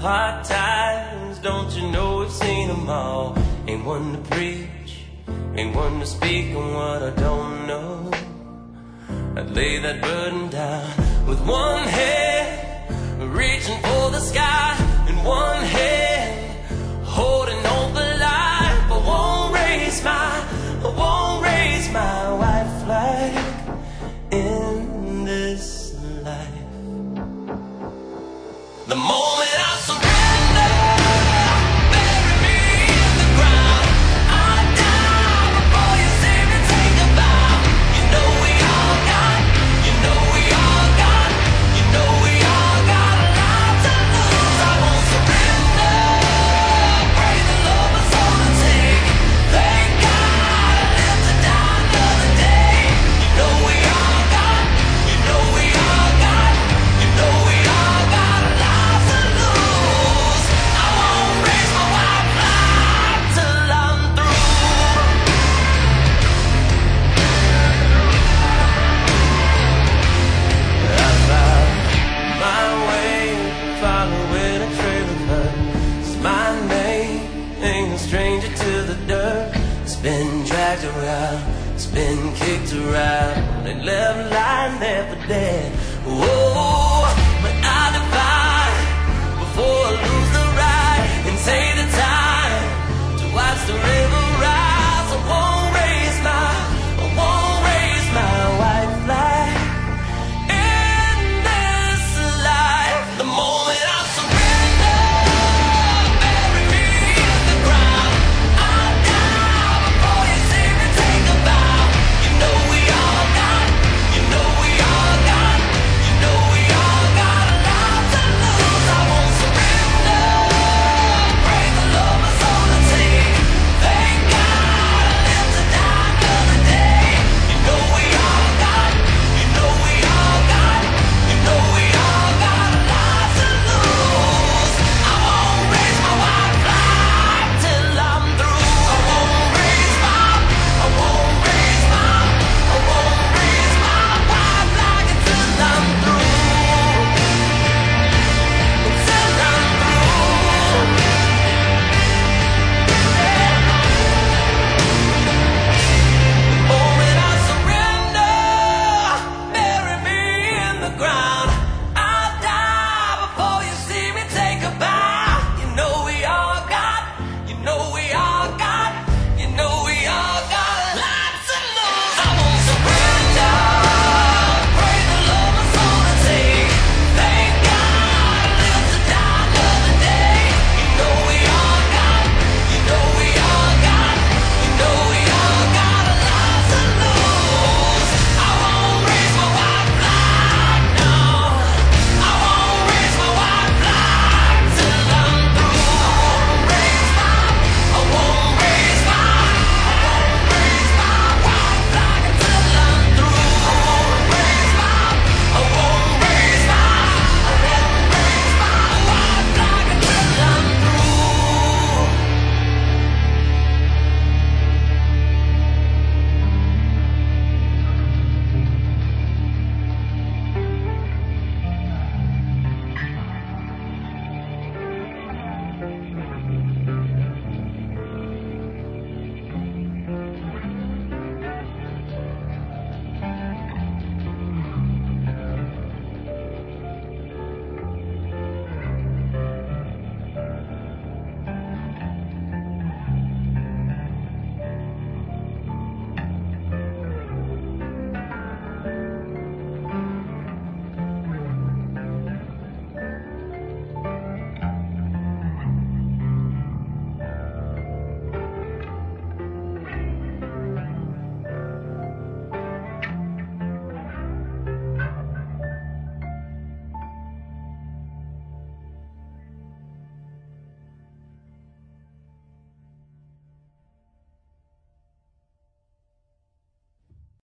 hard times, don't you know we've seen them all. Ain't one to preach, ain't one to speak on what I don't know. I'd lay that burden down with one hand, reaching for the sky, in one hand, holding on the life. I won't raise my white flag in this life. The moment I surrender, bury me in the ground. I die before you see me take a bow. You know we all got, you know we all got, you know we all got a lot to lose. I won't surrender, pray the Lord my soul to take. Thank God I live to die another day. You know we all got, you know we all got, you know we all got a lot to lose. I won't raise my white flag till I'm through. I found my way, following a trail of hurt. It's my name, ain't a stranger to the dirt. It's been dragged around, it's been kicked around, and left lying there for dead. Whoa.